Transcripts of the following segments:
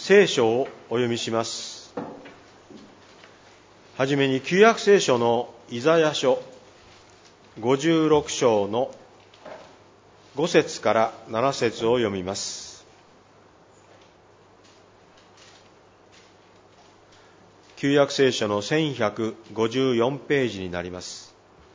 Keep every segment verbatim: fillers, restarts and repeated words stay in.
聖書をお読みします。はじめに旧約聖書のイザヤ書ごじゅうろく章のご節からなな節を読みます。旧約聖書のせんひゃくごじゅうよんページになります。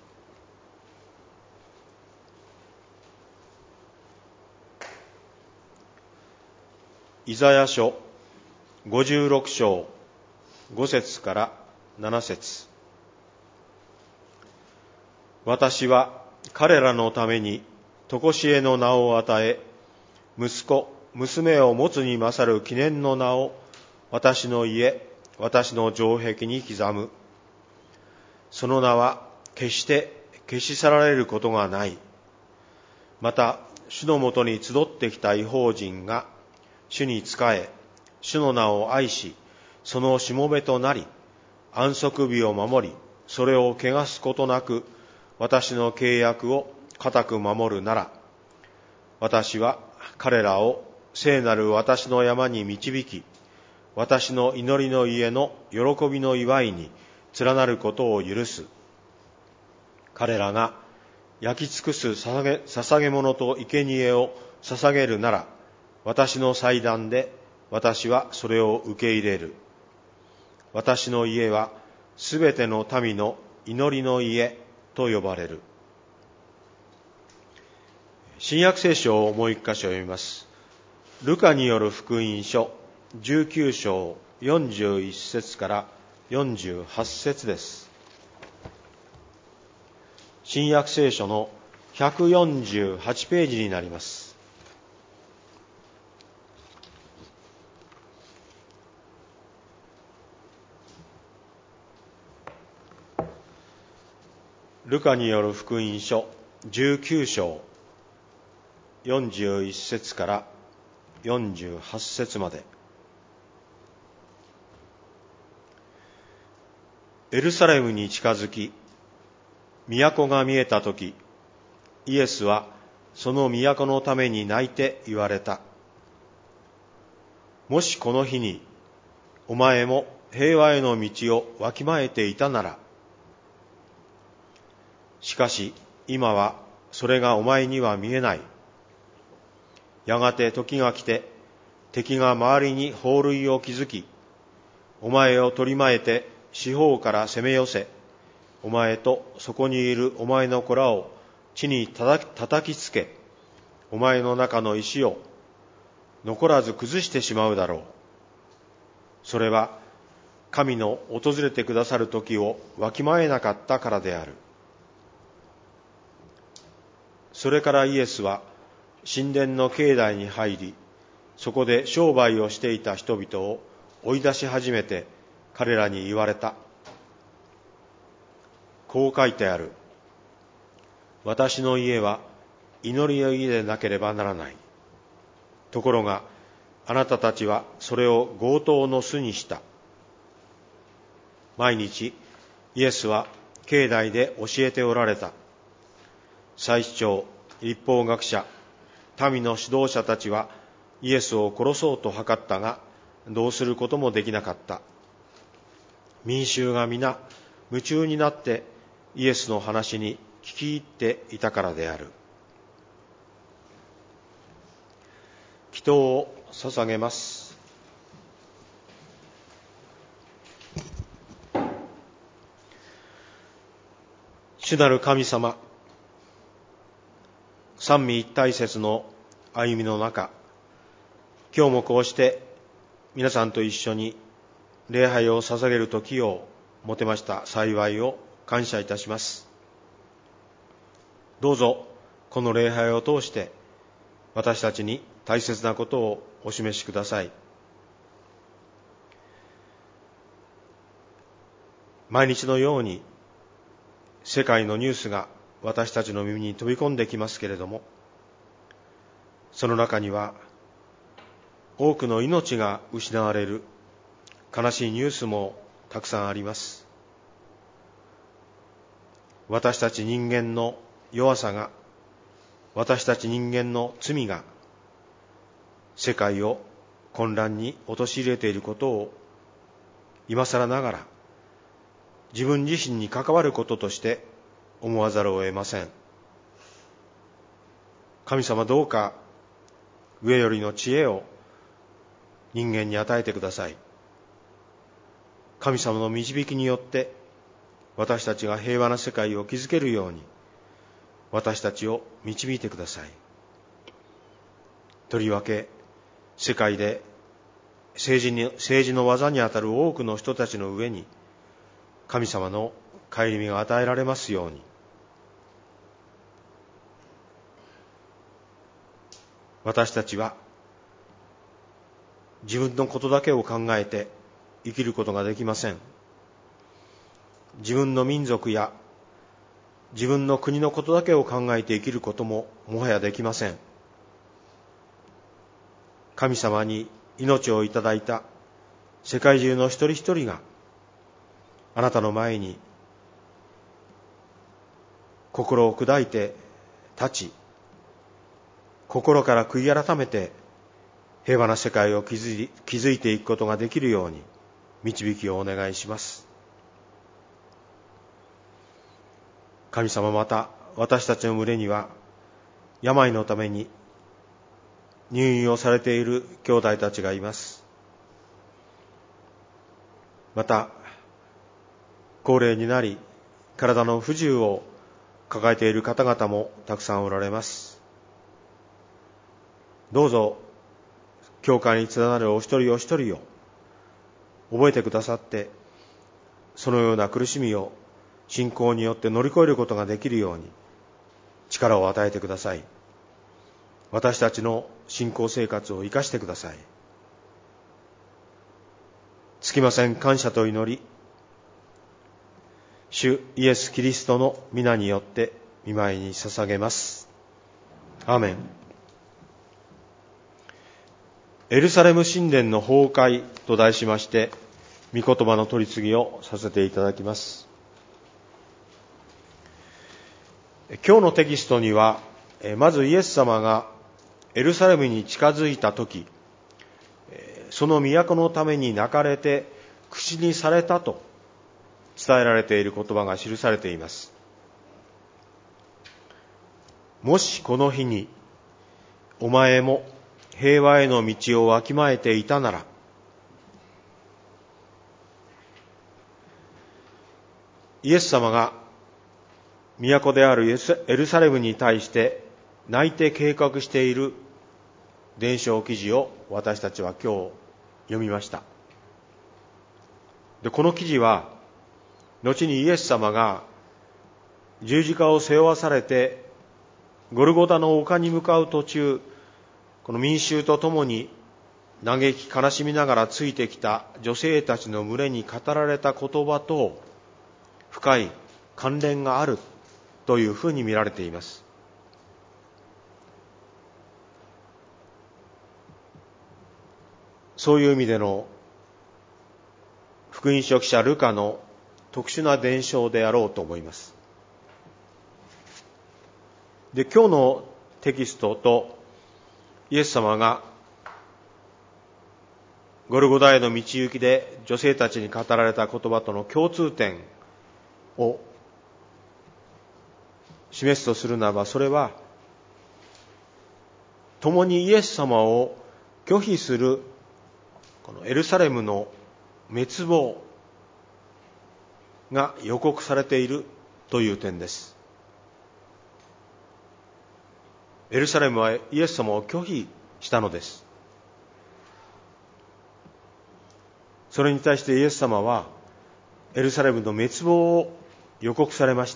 イザヤ書ごじゅうろく章ご節からなな節。私は彼らのために常しえの名を与え、息子娘を持つに勝る記念の名を私の家私の城壁に刻む。その名は決して消し去られることがない。また主のもとに集ってきた異邦人が主に仕え、主の名を愛し、そのしもべとなり、安息日を守り、それを汚すことなく、私の契約を固く守るなら、私は彼らを聖なる私の山に導き、私の祈りの家の喜びの祝いに連なることを許す。彼らが焼き尽くす捧げ、捧げ物と生贄を捧げるなら、私の祭壇で私はそれを受け入れる。私の家はすべての民の祈りの家と呼ばれる。新約聖書をもう一箇所読みます。ルカによる福音書じゅうきゅう章よんじゅういち節からよんじゅうはち節です。新約聖書のひゃくよんじゅうはちページになります。ルカによる福音書じゅうきゅう章よんじゅういち節からよんじゅうはち節まで。エルサレムに近づき、都が見えたとき、イエスはその都のために泣いて言われた。もしこの日にお前も平和への道をわきまえていたなら、しかし今はそれがお前には見えない。やがて時が来て、敵が周りに堡塁を築き、お前を取りまえて四方から攻め寄せ、お前とそこにいるお前の子らを地に叩き、叩きつけ、お前の中の石を残らず崩してしまうだろう。それは神の訪れてくださる時をわきまえなかったからである。それからイエスは神殿の境内に入り、そこで商売をしていた人々を追い出し始めて彼らに言われた。こう書いてある。私の家は祈りの家でなければならない。ところがあなたたちはそれを強盗の巣にした。毎日イエスは境内で教えておられた。祭司長、律法学者、民の指導者たちはイエスを殺そうと図ったが、どうすることもできなかった。民衆が皆夢中になってイエスの話に聞き入っていたからである。祈祷を捧げます。主なる神様、三位一体説の歩みの中、今日もこうして皆さんと一緒に礼拝を捧げる時を持てました幸いを感謝いたします。どうぞこの礼拝を通して私たちに大切なことをお示しください。毎日のように世界のニュースが私たちの耳に飛び込んできますけれども、その中には多くの命が失われる悲しいニュースもたくさんあります。私たち人間の弱さが、私たち人間の罪が世界を混乱に陥れていることを今更ながら自分自身に関わることとして思わざるを得ません。神様、どうか上よりの知恵を人間に与えてください。神様の導きによって私たちが平和な世界を築けるように私たちを導いてください。とりわけ世界で政治に、政治の技にあたる多くの人たちの上に神様の顧みが与えられますように、私たちは自分のことだけを考えて生きることができません。自分の民族や自分の国のことだけを考えて生きることももはやできません。神様に命をいただいた世界中の一人一人があなたの前に心を砕いて立ち、心から悔い改めて平和な世界を築い、築いていくことができるように導きをお願いします。神様、また私たちの群れには病のために入院をされている兄弟たちがいます。また高齢になり体の不自由を抱えている方々もたくさんおられます。どうぞ教会に連なるお一人お一人を覚えてくださって、そのような苦しみを信仰によって乗り越えることができるように力を与えてください。私たちの信仰生活を生かしてください。つきません感謝と祈り、主イエス・キリストの皆によって御前に捧げます。アーメン。エルサレム神殿の崩壊と題しまして、御言葉の取り次ぎをさせていただきます。今日のテキストには、まずイエス様がエルサレムに近づいたとき、その都のために泣かれて口にされたと伝えられている言葉が記されています。もしこの日にお前も平和への道をわきまえていたなら、イエス様が都であるエルサレムに対して泣いて計画している伝承記事を私たちは今日読みました。で、この記事は後にイエス様が十字架を背負わされてゴルゴタの丘に向かう途中、この民衆と共に嘆き悲しみながらついてきた女性たちの群れに語られた言葉と深い関連があるというふうに見られています。そういう意味での福音書記者ルカの特殊な伝承であろうと思います。で、今日のテキストとイエス様がゴルゴダへの道行きで女性たちに語られた言葉との共通点を示すとするならば、それは共にイエス様を拒否するこのエルサレムの滅亡が予告されているという点です。エルサレムはイエス様を拒否したのです。それに対してイエス様はエルサレムの滅亡を予告されました。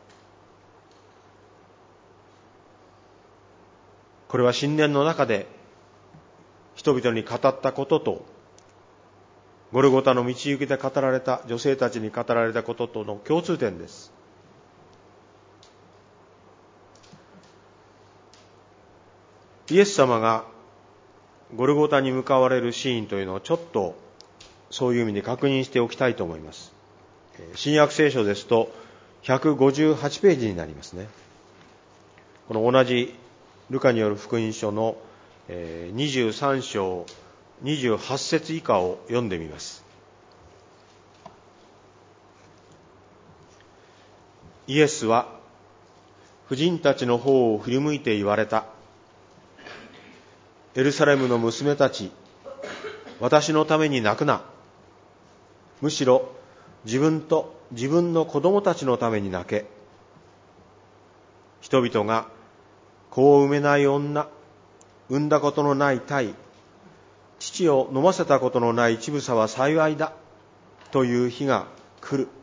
これは神殿の中で人々に語ったことと、ゴルゴタの道行きで語られた女性たちに語られたこととの共通点です。イエス様がゴルゴタに向かわれるシーンというのをちょっとそういう意味で確認しておきたいと思います。新約聖書ですとひゃくごじゅうはちページになりますね。この同じルカによる福音書のにじゅうさん章にじゅうはち節以下を読んでみます。イエスは婦人たちの方を振り向いて言われた。エルサレムの娘たち、私のために泣くな。むしろ自分と自分の子供たちのために泣け。人々が子を産めない女、産んだことのない胎、乳を飲ませたことのない乳房は幸いだという日が来る。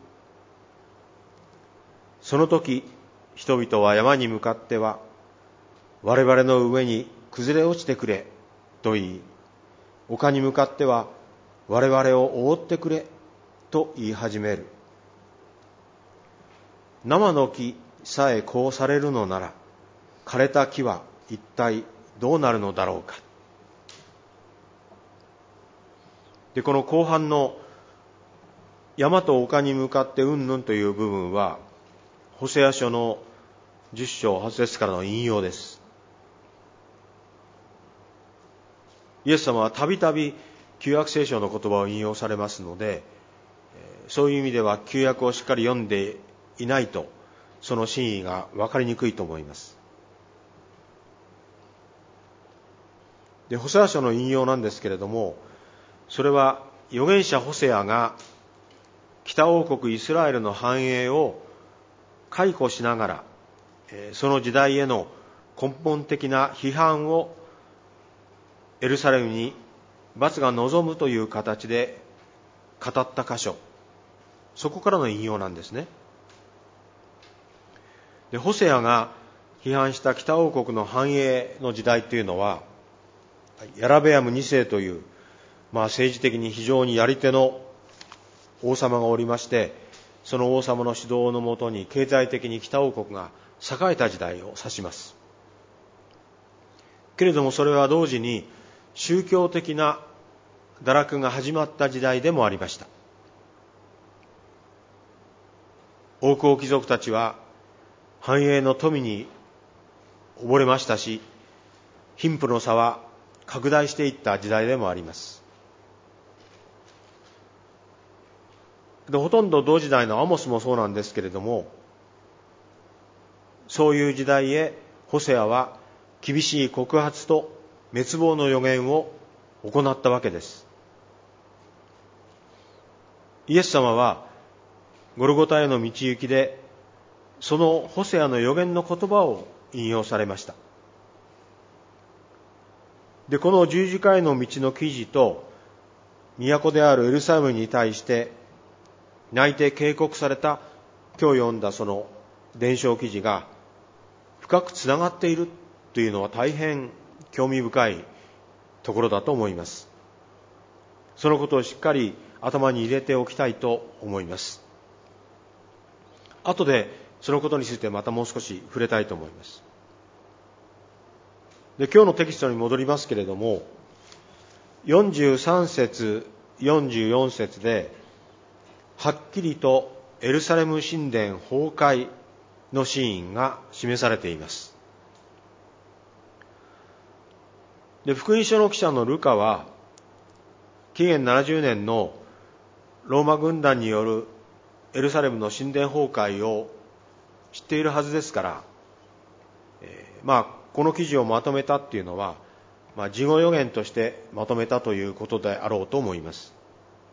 その時、人々は山に向かっては、我々の上に崩れ落ちてくれと言い、丘に向かっては、我々を覆ってくれと言い始める。生の木さえこうされるのなら、枯れた木は一体どうなるのだろうか。で、この後半の山と丘に向かってうんぬんという部分は、ホセア書のじゅっ章はち節からの引用です。イエス様はたびたび旧約聖書の言葉を引用されますので、そういう意味では旧約をしっかり読んでいないと、その真意が分かりにくいと思います。で、ホセア書の引用なんですけれども、それは預言者ホセアが北王国イスラエルの繁栄を回顧しながら、その時代への根本的な批判をエルサレムに罰が望むという形で語った箇所、そこからの引用なんですね。で、ホセアが批判した北王国の繁栄の時代というのは、ヤラベアムに世という、まあ、政治的に非常にやり手の王様がおりまして、その王様の指導のもとに経済的に北王国が栄えた時代を指します。けれどもそれは同時に宗教的な堕落が始まった時代でもありました。王侯貴族たちは繁栄の富に溺れましたし、貧富の差は拡大していった時代でもあります。で、ほとんど同時代のアモスもそうなんですけれども、そういう時代へホセアは厳しい告発と滅亡の予言を行ったわけです。イエス様はゴルゴタへの道行きで、そのホセアの予言の言葉を引用されました。で、この十字架への道の記事と、都であるエルサレムに対して泣いて警告された今日読んだその伝承記事が深くつながっているというのは大変興味深いところだと思います。そのことをしっかり頭に入れておきたいと思います。後でそのことについてまたもう少し触れたいと思います。で、今日のテキストに戻りますけれども、よんじゅうさん節よんじゅうよん節ではっきりとエルサレム神殿崩壊のシーンが示されています。で、福音書の記者のルカは紀元ななじゅうねんのローマ軍団によるエルサレムの神殿崩壊を知っているはずですから、えー、まあこの記事をまとめたっていうのは、まあ、事後予言としてまとめたということであろうと思います。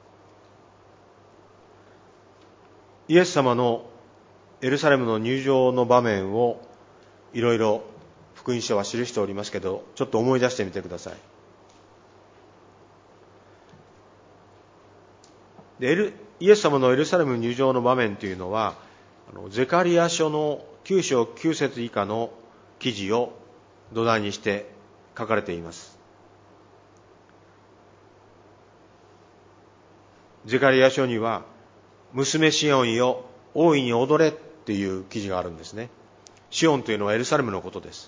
イエス様のエルサレムの入場の場面をいろいろ福音書は記しておりますけど、ちょっと思い出してみてください。でエルイエス様のエルサレム入場の場面というのは、あのゼカリア書のきゅう章きゅう節以下の記事を土台にして書かれています。ゼカリア書には、娘シオンよ、大いに踊れっていう記事があるんですね。シオンというのはエルサレムのことです。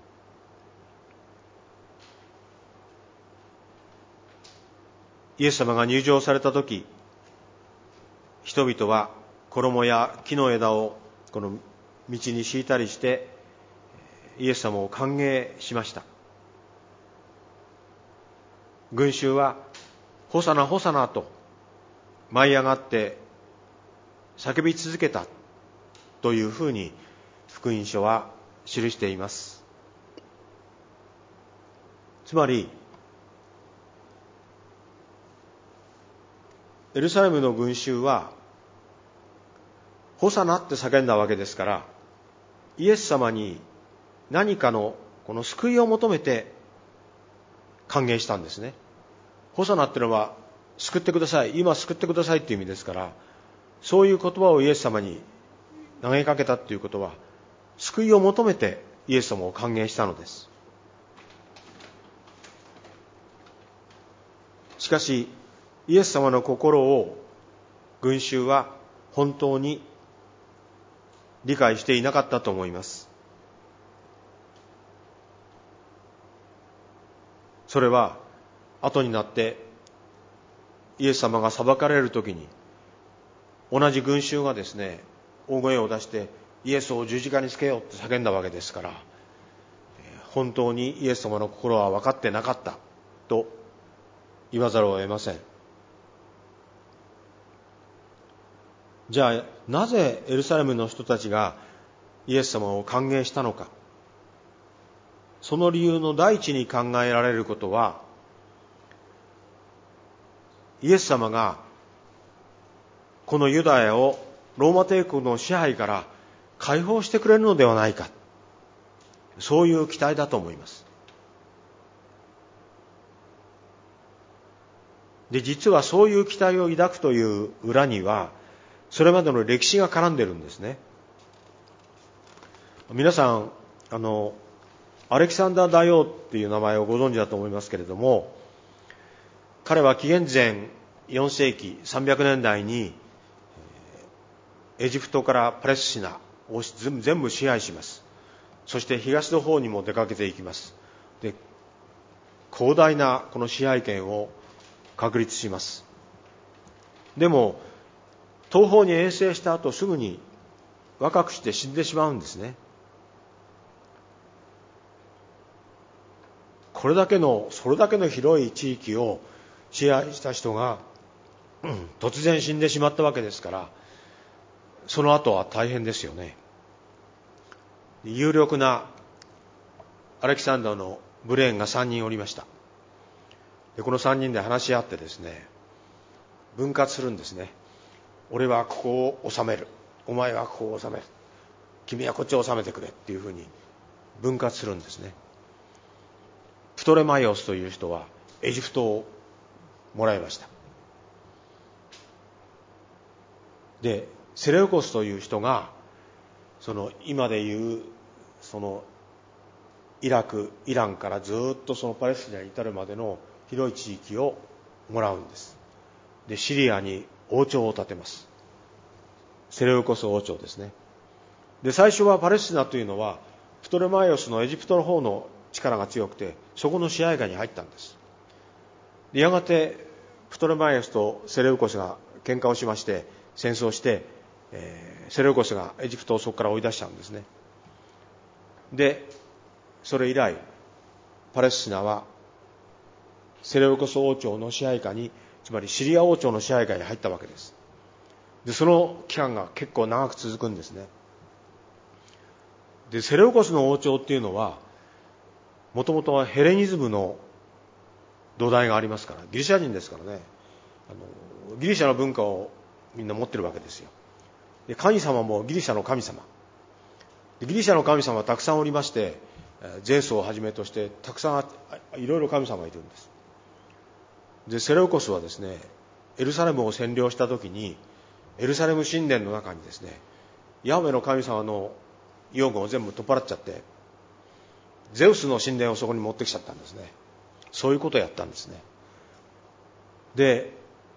イエス様が入場されたとき、人々は衣や木の枝をこの道に敷いたりしてイエス様を歓迎しました。 群衆はホサナホサナと舞い上がって叫び続けたというふうに福音書は記しています。つまりエルサレムの群衆はホサナって叫んだわけですから、イエス様に何かのこの救いを求めて歓迎したんですね。ホサナってのは救ってください、今救ってくださいっていう意味ですから、そういう言葉をイエス様に投げかけたっていうことは、救いを求めてイエス様を歓迎したのです。しかしイエス様の心を群衆は本当に理解していなかったと思います。それは後になってイエス様が裁かれるときに、同じ群衆がですね、大声を出してイエスを十字架につけようって叫んだわけですから、本当にイエス様の心は分かってなかったと言わざるを得ません。じゃあなぜエルサレムの人たちがイエス様を歓迎したのか。その理由の第一に考えられることは、イエス様がこのユダヤをローマ帝国の支配から解放してくれるのではないか、そういう期待だと思います。で、実はそういう期待を抱くという裏にはそれまでの歴史が絡んでるんですね。皆さん、あのアレキサンダー大王っていう名前をご存知だと思いますけれども、彼は紀元前よん世紀さんびゃくねんだいにエジプトからパレスチナを全部支配します。そして東の方にも出かけていきます。で、広大なこの支配権を確立します。でも東方に遠征した後、すぐに若くして死んでしまうんですね。これだけのそれだけの広い地域を支配した人が、うん、突然死んでしまったわけですから、その後は大変ですよね。有力なアレキサンダーのブレーンがさんにんおりました。でこのさんにんで話し合ってですね、分割するんですね。俺はここを治める、お前はここを治める、君はこっちを治めてくれっていうふうに分割するんですね。プトレマイオスという人はエジプトをもらいました。でセレウコスという人が、その今でいうそのイラク、イランからずっとそのパレスチナに至るまでの広い地域をもらうんです。でシリアに王朝を建てます。セレウコス王朝ですね。で最初はパレスチナというのはプトレマイオスのエジプトの方の力が強くて、そこの支配下に入ったんです。でやがてプトレマイオスとセレウコスが喧嘩をしまして、戦争して、えー、セレウコスがエジプトをそこから追い出しちゃうんですね。でそれ以来パレスチナはセレウコス王朝の支配下に、つまりシリア王朝の支配下に入ったわけです。でその期間が結構長く続くんですね。でセレウコスの王朝っていうのはもともとはヘレニズムの土台がありますから、ギリシャ人ですからね、あのギリシャの文化をみんな持ってるわけですよ。で神様もギリシャの神様で、ギリシャの神様はたくさんおりまして、ゼウスをはじめとしてたくさんいろいろ神様がいるんです。でセレウコスはですね、エルサレムを占領した時にエルサレム神殿の中にですね、ヤハウェの神様の用具を全部取っ払っちゃって、ゼウスの神殿をそこに持ってきちゃったんですね。そういうことをやったんですね。で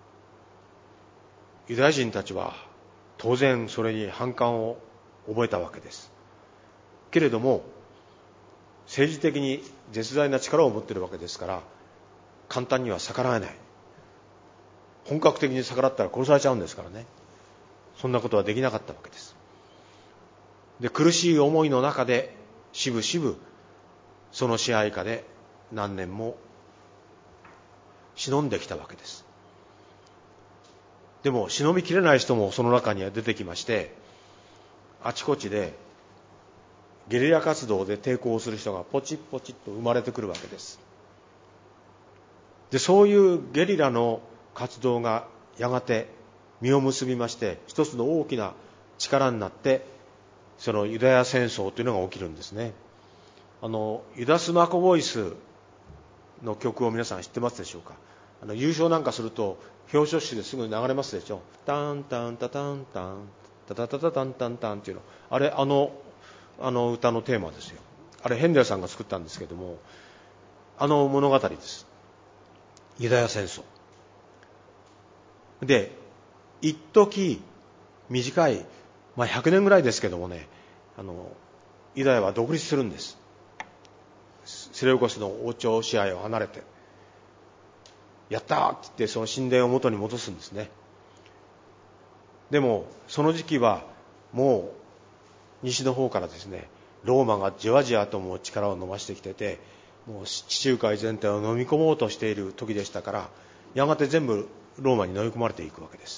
ユダヤ人たちは当然それに反感を覚えたわけです。けれども政治的に絶大な力を持っているわけですから、簡単には逆らえない。本格的に逆らったら殺されちゃうんですからね。そんなことはできなかったわけです。で苦しい思いの中でしぶしぶその支配下で何年も忍んできたわけです。でも忍びきれない人もその中には出てきまして、あちこちでゲリラ活動で抵抗する人がポチッポチッと生まれてくるわけです。でそういうゲリラの活動がやがて実を結びまして、一つの大きな力になって、そのユダヤ戦争というのが起きるんですね。あのユダス・マコボイスの曲を皆さん知ってますでしょうか。あの優勝なんかすると表彰式ですぐ流れますでしょ。タンタンタタンタンタタタタタンタンタンっていうの、あれあのあの歌のテーマですよ。あれヘンデルさんが作ったんですけども、あの物語です。ユダヤ戦争で、一時短い、まあ、ひゃくねんぐらいですけどもね、あのユダヤは独立するんです。セレウコスの王朝支配を離れて、やったーって言ってその神殿を元に戻すんですね。でもその時期はもう西の方からですね、ローマがじわじわとも力を伸ばしてきてて、もう地中海全体を飲み込もうとしている時でしたから、やがて全部ローマに飲み込まれていくわけです。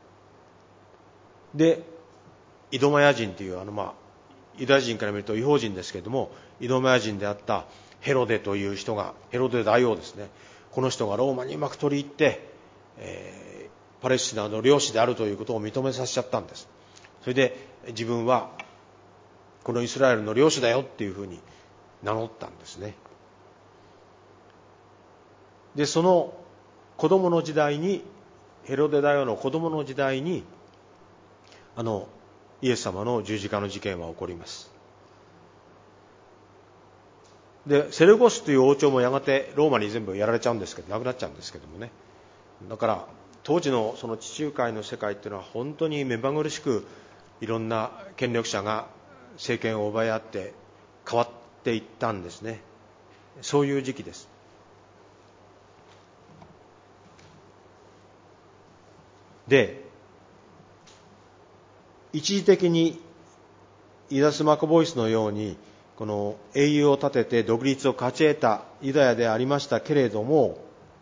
でイドマヤ人という、あのまあユダヤ人から見ると異邦人ですけれども、イドマヤ人であったヘロデという人が、ヘロデ大王ですね、この人がローマにうまく取り入って、えー、パレスチナの領主であるということを認めさせちゃったんです。それで自分はこのイスラエルの領主だよっていうふうに名乗ったんですね。でその子供の時代に、ヘロデ大王の子供の時代に、あのイエス様の十字架の事件は起こります。でセレゴスという王朝もやがてローマに全部やられちゃうんですけど、なくなっちゃうんですけどもね。だから当時のその地中海の世界っていうのは本当に目まぐるしく、いろんな権力者が政権を奪い合って変わっていったんですね。そういう時期です。で一時的にユダス・マコボイスのようにこの英雄を立てて独立を勝ち得たユダヤでありましたけれども、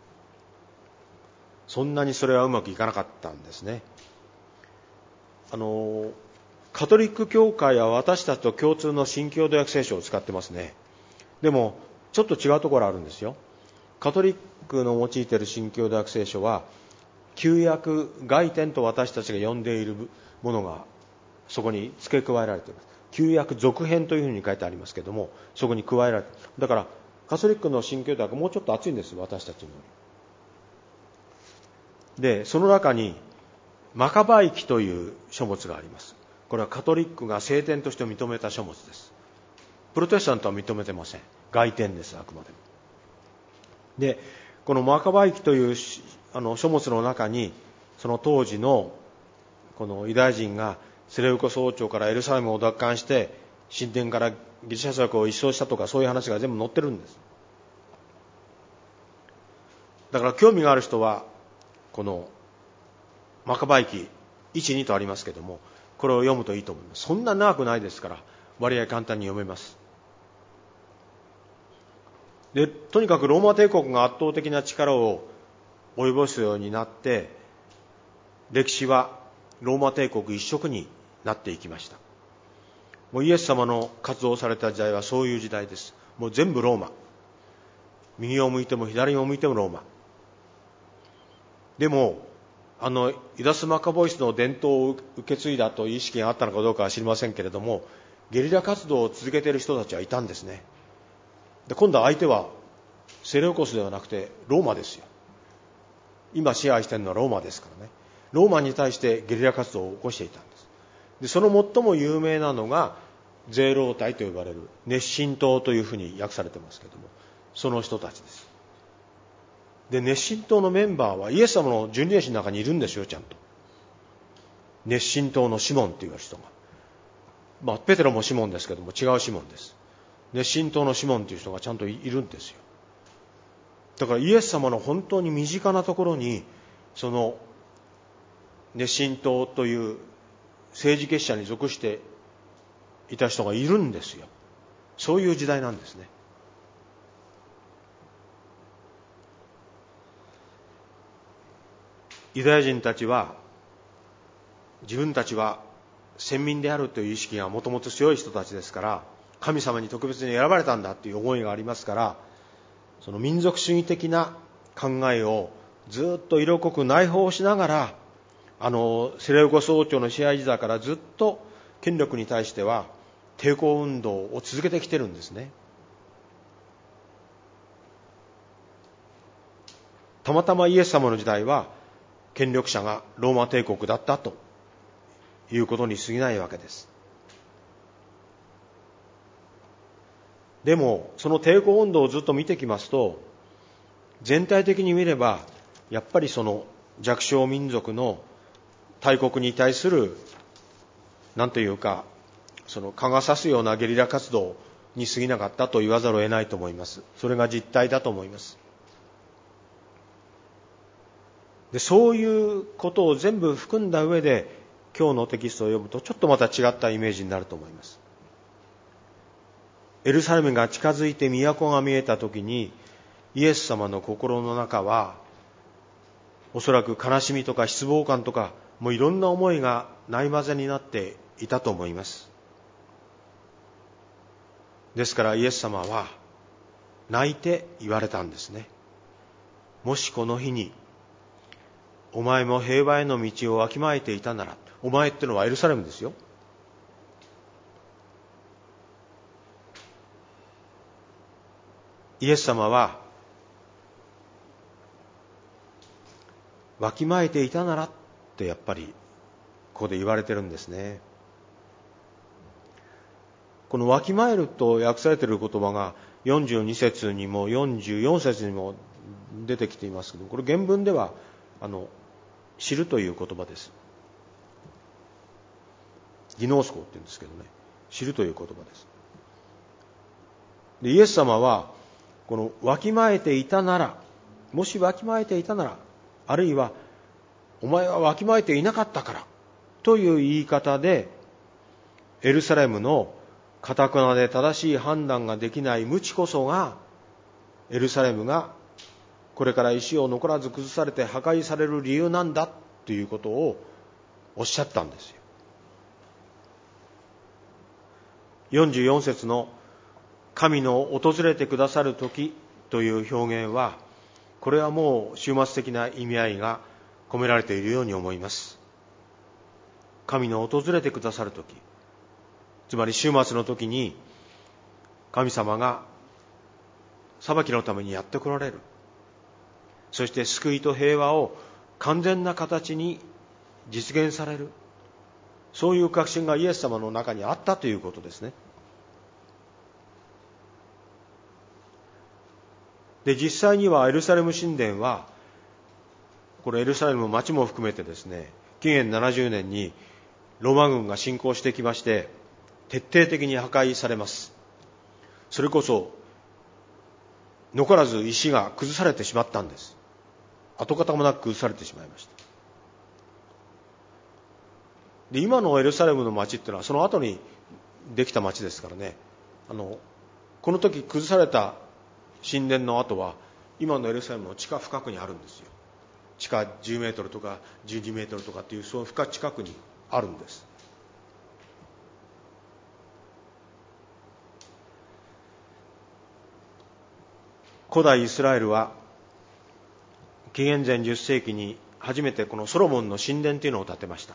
そんなにそれはうまくいかなかったんですね。あのカトリック教会は私たちと共通の新共同訳聖書を使ってますね。でもちょっと違うところあるんですよ。カトリックの用いている新共同訳聖書は、旧約外典と私たちが呼んでいるものがそこに付け加えられています。旧約続編というふうに書いてありますけれども、そこに加えられている。だからカトリックの新共同訳もうちょっと厚いんです、私たちの。でその中にマカバイ記という書物があります。これはカトリックが聖典として認めた書物です。プロテスタントは認めてません。外典です、あくまでも。でこのマカバイ記というあの書物の中に、その当時のこのユダヤ人がセレウコス王朝からエルサレムを奪還して神殿からギリシャ族を一掃したとか、そういう話が全部載ってるんです。だから興味がある人はこのマカバイ記いち、にとありますけども、これを読むといいと思います。そんな長くないですから割合簡単に読めます。でとにかくローマ帝国が圧倒的な力を及ぼすようになって、歴史はローマ帝国一色になっていきました。もうイエス様の活動された時代はそういう時代です。もう全部ローマ、右を向いても左を向いてもローマ。でもあのユダス・マカボイスの伝統を受け継いだという意識があったのかどうかは知りませんけれども、ゲリラ活動を続けている人たちはいたんですね。で今度は相手はセレウコスではなくてローマですよ。今支配しているのはローマですからね。ローマに対してゲリラ活動を起こしていたんです。でその最も有名なのがゼロ隊と呼ばれる熱心党というふうに訳されてますけれども、その人たちです。で熱心党のメンバーはイエス様の十二弟子の中にいるんですよ、ちゃんと。熱心党のシモンという人が、まあペテロもシモンですけども違うシモンです。熱心党のシモンという人がちゃんといるんですよ。だからイエス様の本当に身近なところに、その熱心党という政治結社に属していた人がいるんですよ。そういう時代なんですね。 ユダヤ人たちは自分たちは先民であるという意識がもともと強い人たちですから、神様に特別に選ばれたんだという思いがありますから、その民族主義的な考えをずっと色濃く内包しながら、あのセレウコス王朝の支配時代からずっと権力に対しては抵抗運動を続けてきてるんですね。たまたまイエス様の時代は権力者がローマ帝国だったということに過ぎないわけです。でもその抵抗運動をずっと見てきますと、全体的に見ればやっぱりその弱小民族の大国に対するなんというか、その蚊が刺すようなゲリラ活動に過ぎなかったと言わざるを得ないと思います。それが実態だと思います。で、そういうことを全部含んだ上で今日のテキストを読むとちょっとまた違ったイメージになると思います。エルサレムが近づいて都が見えたときに、イエス様の心の中はおそらく悲しみとか失望感とか、もういろんな思いがないまぜになっていたと思います。ですからイエス様は泣いて言われたんですね。もしこの日にお前も平和への道をわきまえていたなら、お前ってのはエルサレムですよ。イエス様はわきまえていたならってやっぱりここで言われてるんですね。このわきまえると訳されている言葉がよんじゅうに節にもよんじゅうよん節にも出てきていますけど、これ原文ではあの知るという言葉です。ギノースコって言うんですけどね、知るという言葉です。で、イエス様はこのわきまえていたなら、もしわきまえていたなら、あるいはお前はわきまえていなかったからという言い方で、エルサレムの堅くなで正しい判断ができない無知こそが、エルサレムがこれから石を残らず崩されて破壊される理由なんだということをおっしゃったんですよ。よんじゅうよん節の神の訪れてくださる時という表現は、これはもう終末的な意味合いが込められているように思います。神の訪れてくださる時、つまり終末の時に神様が裁きのためにやって来られる。そして救いと平和を完全な形に実現される。そういう確信がイエス様の中にあったということですね。で、実際にはエルサレム神殿は、これエルサレムの町も含めてですね、紀元ななじゅうねんにローマ軍が侵攻してきまして、徹底的に破壊されます。それこそ残らず石が崩されてしまったんです。跡形もなく崩されてしまいました。で、今のエルサレムの町っていうのはその後にできた町ですからね、あのこの時崩された神殿の跡は今のエルサレムの地下深くにあるんですよ。地下じゅうメートルとかじゅうにメートルとかっていう、その深近くにあるんです。古代イスラエルは紀元前じゅっ世紀に初めてこのソロモンの神殿というのを建てました。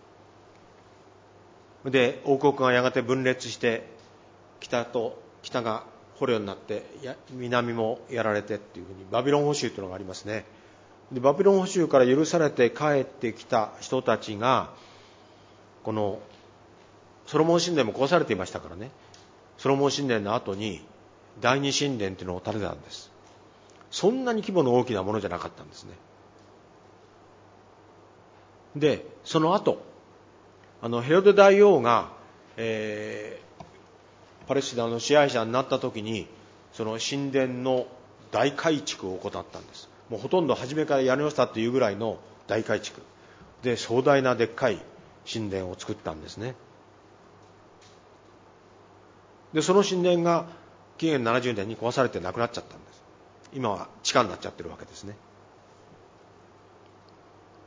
で、王国がやがて分裂して北と北が捕虜になって南もやられてっていうふうにバビロン捕囚というのがありますね。で、バビロン捕囚から許されて帰ってきた人たちが、このソロモン神殿も壊されていましたからね、ソロモン神殿の後に第二神殿というのを建てたんです。そんなに規模の大きなものじゃなかったんですね。で、その後あのヘロデ大王が、えー、パレスチナの支配者になった時に、その神殿の大改築を行ったんです。もうほとんど初めからやりましたっていうぐらいの大改築で、壮大なでっかい神殿を作ったんですね。で、その神殿が紀元ななじゅうねんに壊されてなくなっちゃったんです。今は地下になっちゃってるわけですね。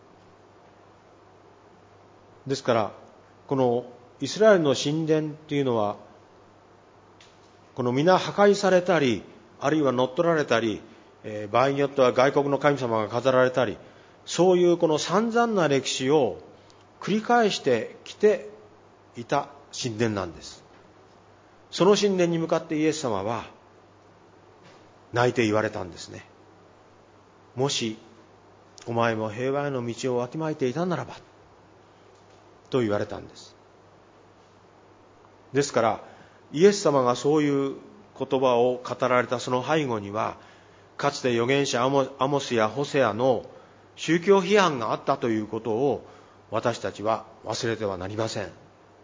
ですからこのイスラエルの神殿っていうのは、この皆破壊されたり、あるいは乗っ取られたり、えー、場合によっては外国の神様が飾られたり、そういうこの散々な歴史を繰り返してきていた神殿なんです。その神殿に向かってイエス様は泣いて言われたんですね。もしお前も平和への道をわきまえていたならばと言われたんです。ですからイエス様がそういう言葉を語られたその背後には、かつて預言者アモ、アモスやホセアの宗教批判があったということを私たちは忘れてはなりません。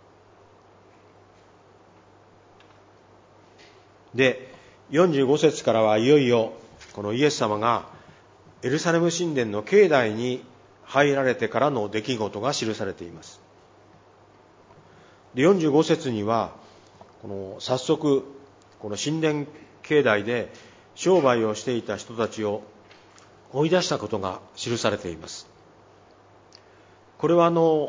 で、よんじゅうご節からはいよいよこのイエス様がエルサレム神殿の境内に入られてからの出来事が記されています。で、よんじゅうご節にはこの早速この神殿境内で商売をしていた人たちを追い出したことが記されています。これはあの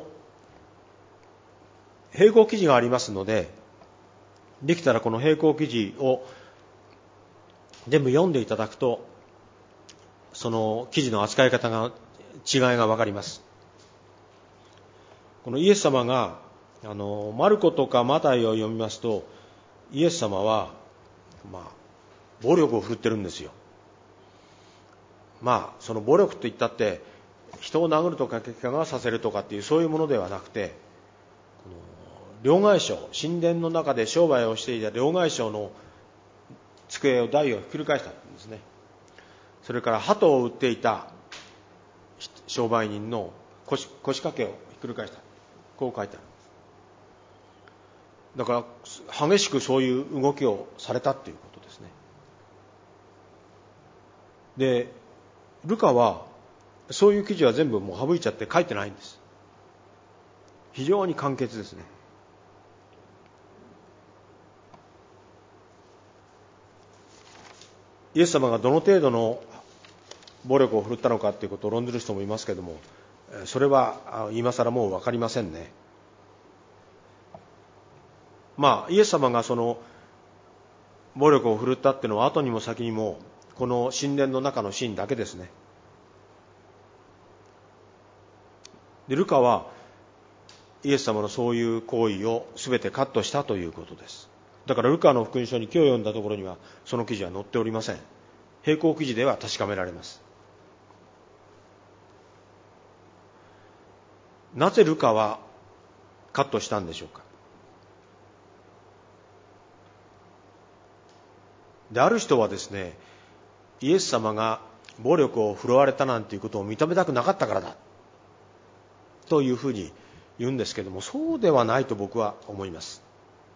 並行記事がありますので、できたらこの並行記事を全部読んでいただくと、その記事の扱い方が違いがわかります。このイエス様があのマルコとかマタイを読みますと、イエス様はまあ暴力を振るってるんですよ。まあその暴力と言ったって人を殴るとか怪我させるとかっていうそういうものではなくて、この両替商、神殿の中で商売をしていた両替商の机を台をひっくり返したんですね。それから鳩を売っていた商売人の 腰, 腰掛けをひっくり返した、こう書いてある。だから激しくそういう動きをされたっていうことですね。で、ルカはそういう記事は全部もう省いちゃって書いてないんです。非常に簡潔ですね。イエス様がどの程度の暴力を振るったのかということを論ずる人もいますけれども、それは今更もう分かりませんね。まあイエス様がその暴力を振るったっていうのは後にも先にもこの神殿の中のシーンだけですね。で、ルカはイエス様のそういう行為を全てカットしたということです。だからルカの福音書に今日読んだところにはその記事は載っておりません。並行記事では確かめられます。なぜルカはカットしたんでしょうか。で、ある人はですね、イエス様が暴力を振るわれたなんていうことを認めたくなかったからだというふうに言うんですけれども、そうではないと僕は思います。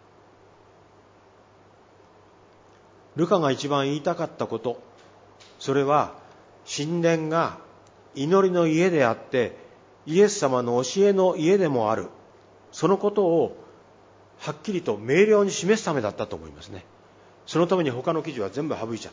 ルカが一番言いたかったこと、それは神殿が祈りの家であってイエス様の教えの家でもある、そのことをはっきりと明瞭に示すためだったと思いますね。そのために他の記事は全部省いちゃった。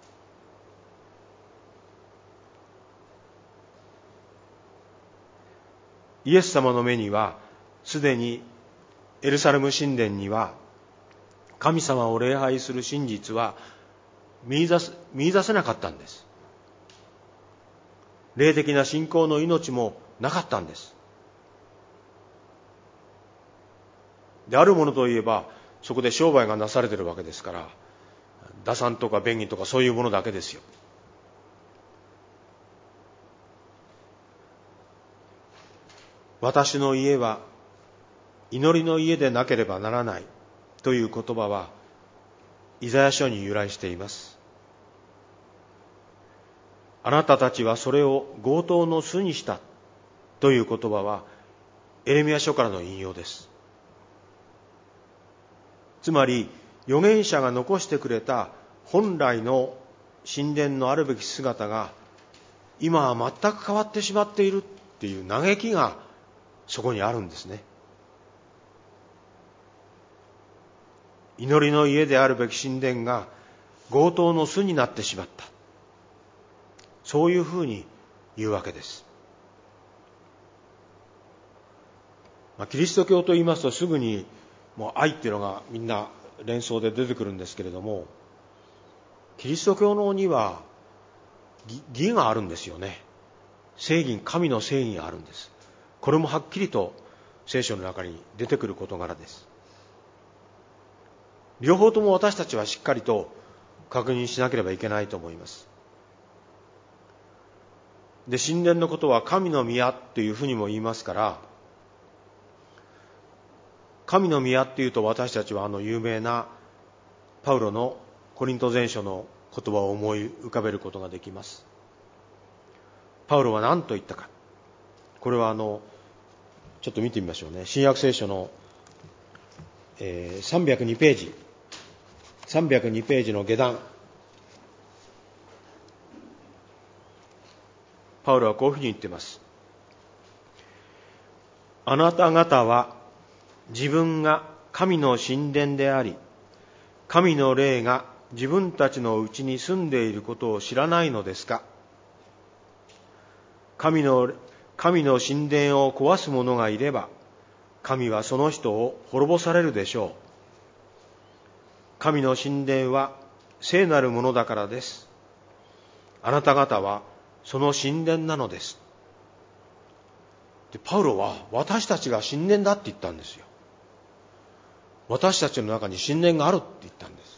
イエス様の目にはすでにエルサレム神殿には神様を礼拝する真実は見出す、見出せなかったんです。霊的な信仰の命もなかったんです。であるものといえばそこで商売がなされているわけですから、打算とか便宜とかそういうものだけですよ。私の家は祈りの家でなければならないという言葉はイザヤ書に由来しています。あなたたちはそれを強盗の巣にしたという言葉はエレミヤ書からの引用です。つまり預言者が残してくれた本来の神殿のあるべき姿が今は全く変わってしまっているっていう嘆きがそこにあるんですね。祈りの家であるべき神殿が強盗の巣になってしまった、そういうふうに言うわけです。 まあ、キリスト教と言いますとすぐにもう愛っていうのがみんな連想で出てくるんですけれども、キリスト教のには義があるんですよね。正義、神の正義があるんです。これもはっきりと聖書の中に出てくる事柄です。両方とも私たちはしっかりと確認しなければいけないと思います。で、神殿のことは神の宮というふうにも言いますから、神の宮っていうと私たちはあの有名なパウロのコリント前書の言葉を思い浮かべることができます。パウロは何と言ったか。これはあのちょっと見てみましょうね。新約聖書の、えー、さんびゃくにページさんびゃくにページの下段、パウロはこういうふうに言っています。あなた方は自分が神の神殿であり、神の霊が自分たちのうちに住んでいることを知らないのですか。神の、神の神殿を壊す者がいれば、神はその人を滅ぼされるでしょう。神の神殿は聖なるものだからです。あなた方はその神殿なのです。で、パウロは私たちが神殿だって言ったんですよ。私たちの中に神殿があるって言ったんです。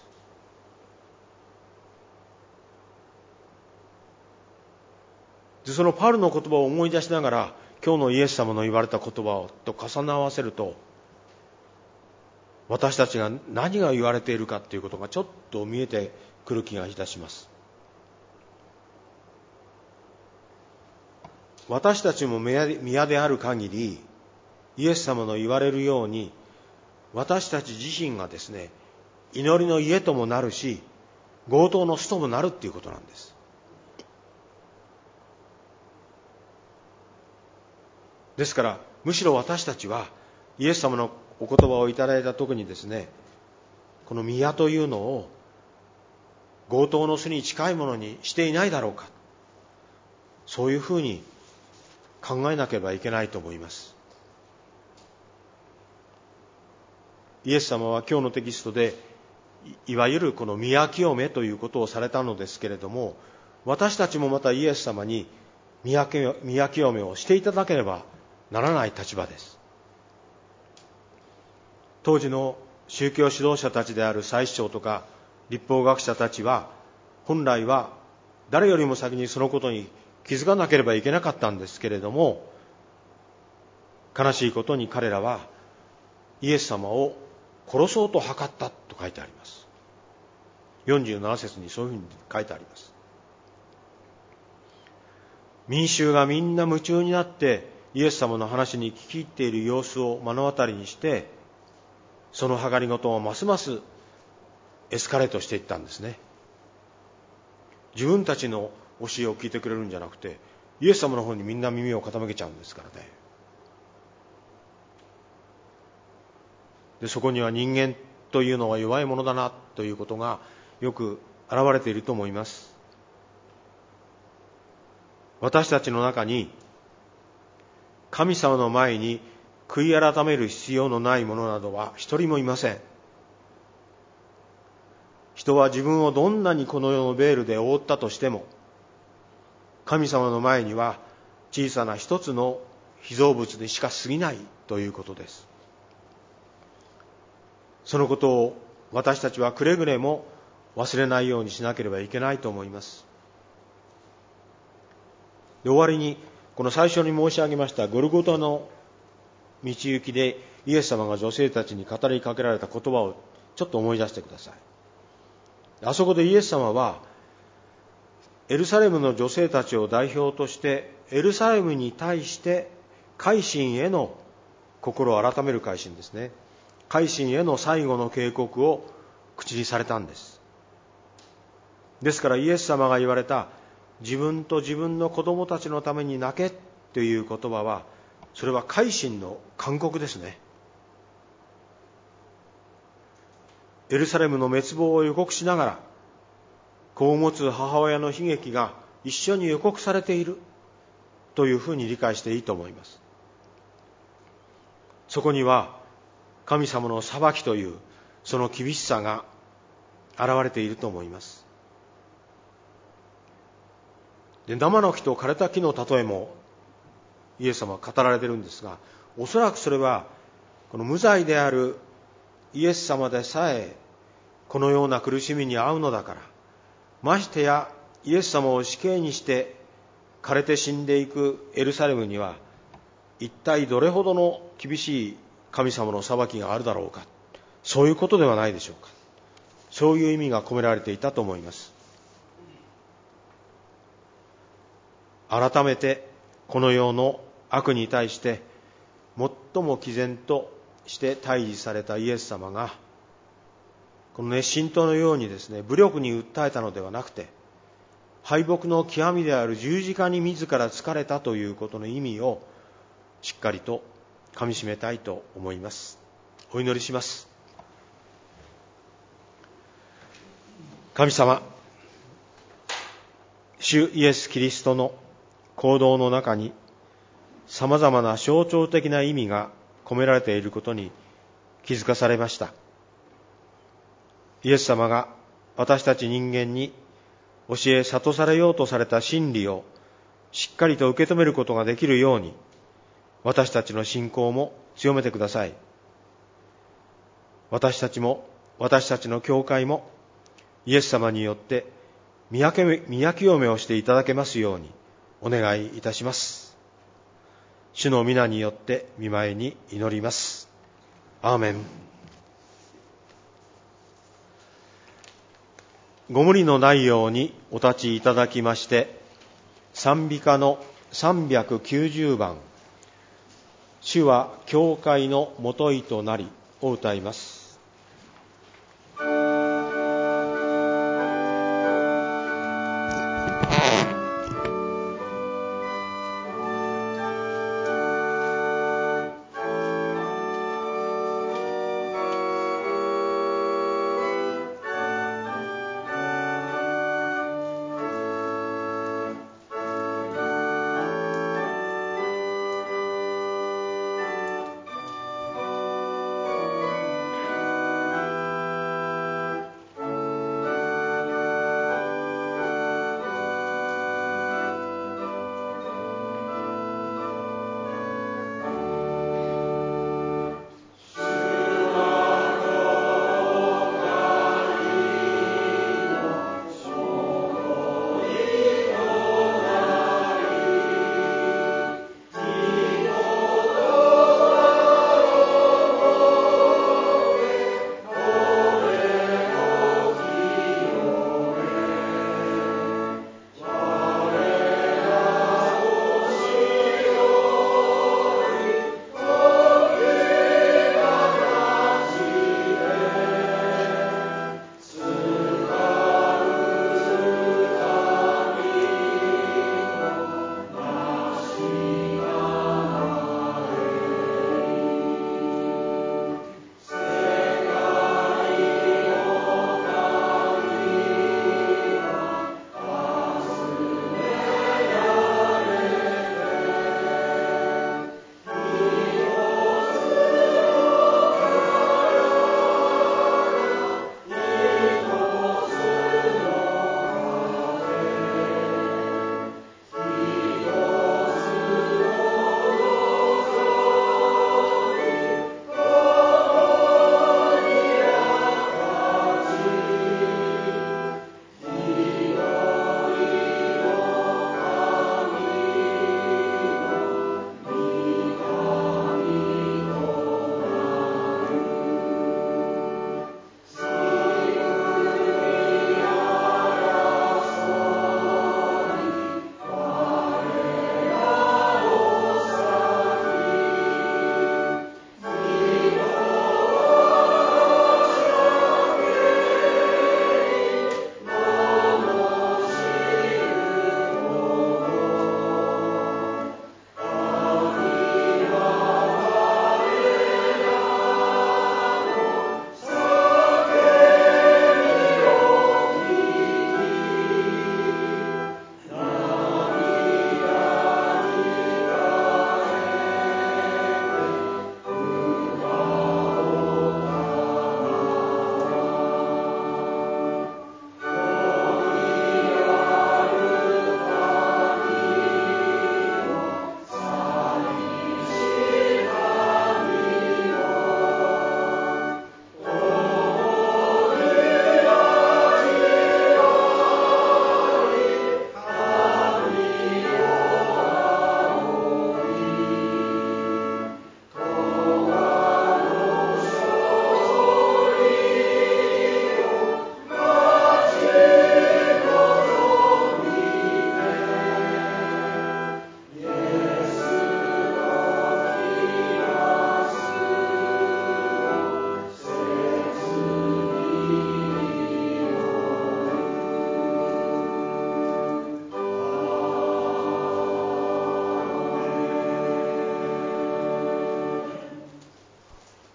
で、そのパウロの言葉を思い出しながら、今日のイエス様の言われた言葉と重ね合わせると、私たちが何が言われているかということがちょっと見えてくる気がいたします。私たちも宮である限り、イエス様の言われるように、私たち自身がですね、祈りの家ともなるし、強盗の巣ともなるっていうことなんです。ですから、むしろ私たちは、イエス様のお言葉をいただいた時にですね、この宮というのを強盗の巣に近いものにしていないだろうか。そういうふうに考えなければいけないと思います。イエス様は今日のテキストで、いわゆるこの宮清めということをされたのですけれども、私たちもまたイエス様に宮清めをしていただければならない立場です。当時の宗教指導者たちである祭司長とか律法学者たちは、本来は誰よりも先にそのことに気づかなければいけなかったんですけれども、悲しいことに彼らはイエス様を殺そうと図ったと書いてあります。よんじゅうなな節にそういうふうに書いてあります。民衆がみんな夢中になってイエス様の話に聞き入っている様子を目の当たりにして、その計りごとをますますエスカレートしていったんですね。自分たちの教えを聞いてくれるんじゃなくて、イエス様の方にみんな耳を傾けちゃうんですからね。で、そこには人間というのは弱いものだなということがよく現れていると思います。私たちの中に神様の前に悔い改める必要のない者などは一人もいません。人は自分をどんなにこの世のベールで覆ったとしても、神様の前には小さな一つの被造物にしか過ぎないということです。そのことを私たちはくれぐれも忘れないようにしなければいけないと思います。で、終わりにこの最初に申し上げましたゴルゴタの道行きでイエス様が女性たちに語りかけられた言葉をちょっと思い出してください。あそこでイエス様はエルサレムの女性たちを代表としてエルサレムに対して改心への心を改める改心ですね。改心への最後の警告を口にされたんです。ですからイエス様が言われた自分と自分の子供たちのために泣けという言葉は、それは改心の勧告ですね。エルサレムの滅亡を予告しながら、子を持つ母親の悲劇が一緒に予告されているというふうに理解していいと思います。 そこには神様の裁きというその厳しさが現れていると思います。で、生の木と枯れた木の例えもイエス様は語られているんですが、おそらくそれはこの無罪であるイエス様でさえこのような苦しみに遭うのだから、ましてやイエス様を死刑にして枯れて死んでいくエルサレムには一体どれほどの厳しい神様の裁きがあるだろうか、そういうことではないでしょうか。そういう意味が込められていたと思います。改めてこの世の悪に対して最も毅然として対峙されたイエス様が、この熱心党のようにですね、武力に訴えたのではなくて、敗北の極みである十字架に自ら疲れたということの意味をしっかりとかみしめたいと思います。お祈りします。神様、主イエス・キリストの行動の中にさまざまな象徴的な意味が込められていることに気づかされました。イエス様が私たち人間に教え諭されようとされた真理をしっかりと受け止めることができるように、私たちの信仰も強めてください。私たちも私たちの教会もイエス様によって宮清めをしていただけますようにお願いいたします。主の皆によって御前に祈ります。アーメン。ご無理のないようにお立ちいただきまして、賛美歌のさんびゃくきゅうじゅうばん、主は教会のもといとなりを歌います。